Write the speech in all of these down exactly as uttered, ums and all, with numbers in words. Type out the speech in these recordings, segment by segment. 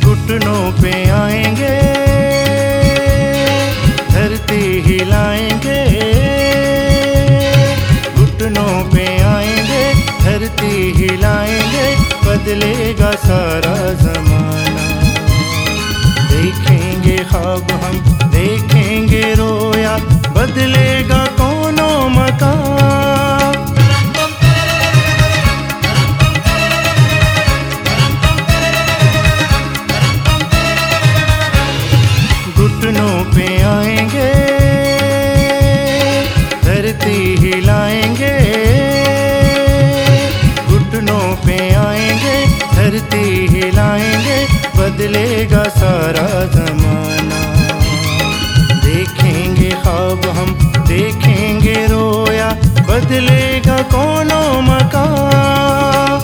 घुटनों पे आएंगे, धरती हिलाएंगे। घुटनों पे आएंगे, धरती हिलाएंगे, बदलेगा सारा जमाना। देखेंगे ख्वाब हम, देखेंगे रोया, बदलेगा कौनो मकान। घुटनों पे आएंगे, धरती हिलाएंगे। घुटनों पे आएंगे, धरती हिलाएंगे, बदलेगा सारा जमाना। देखेंगे ख्वाब हम, देखेंगे रोया, बदलेगा कौनो मकान।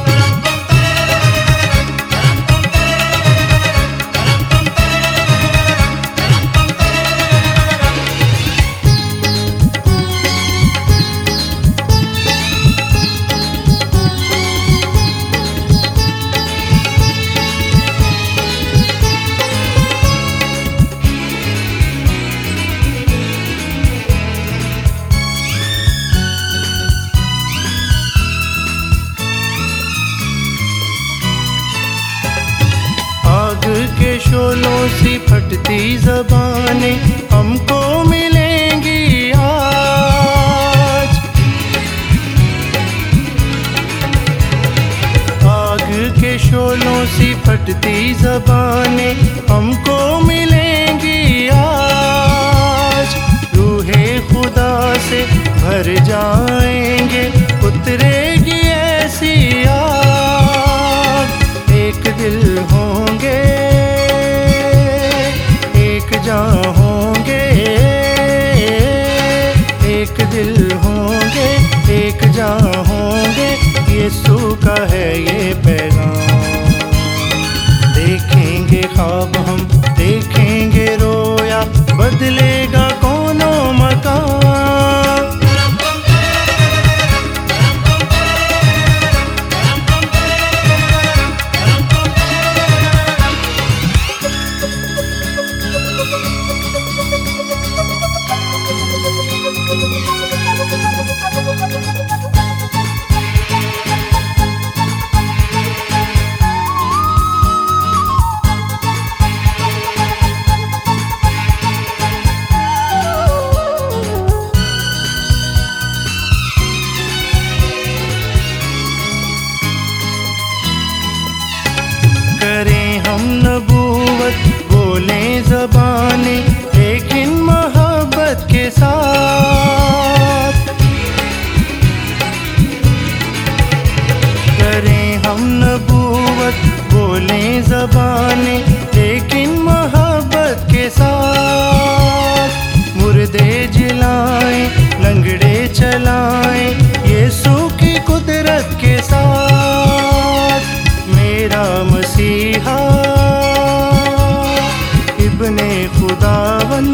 के शोलों सी फटती ज़बानें हमको मिलेंगी आज। आग के शोलों सी फटती ज़बानें हमको मिलेंगी आज। रूहे खुदा से भर जाएंगे, उतरेगी ऐसी आग। एक दिल होंगे, होंगे एक दिल होंगे, एक जान होंगे, यीशु का है ये पैगाम। देखेंगे ख्वाब हम, देखेंगे रोया, बदलेगा कौनो मकान। करें हम नबूवत, बोलें ज़बानें, लेकिन मोहब्बत के साथ। करें हम नबूवत, बोलें ज़बानें, लेकिन मोहब्बत के साथ। मुर्दे जिलाएं, लंगड़े चलाएं, यीशु की कुदरत के साथ। मेरा मसीहा इब्ने खुदावन,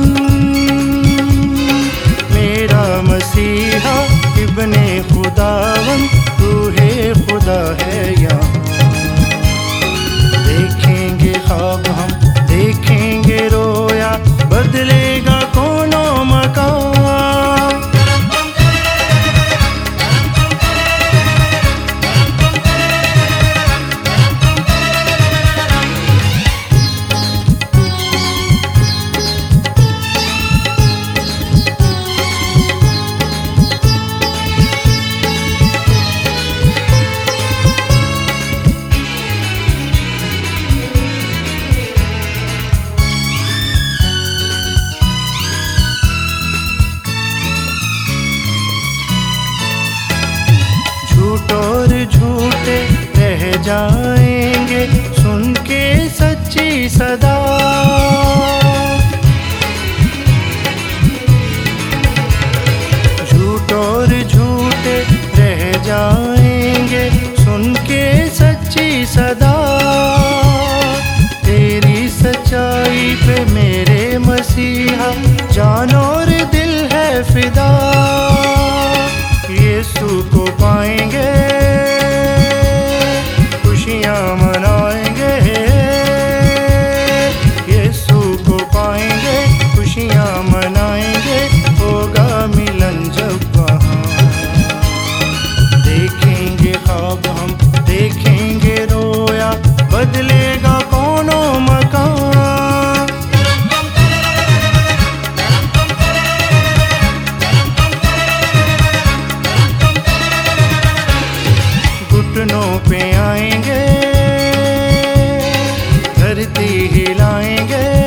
मेरा मसीहा इब्ने खुदावन, रूहे खुदा है यहाँ। देखेंगे ख्वाब हम, देखेंगे रोया, बदलेगा कौनो मकान। और झूठे रह जाएंगे, सुन के सच्ची सदा। झूठ और झूठे रह जाएंगे, सुन के सच्ची सदा। तेरी सच्चाई पे मेरे मसीहा, जान और दिल है फिदा। यीशु को पाएंगे, खुशियाँ मनाएंगे। हिलाएंगे।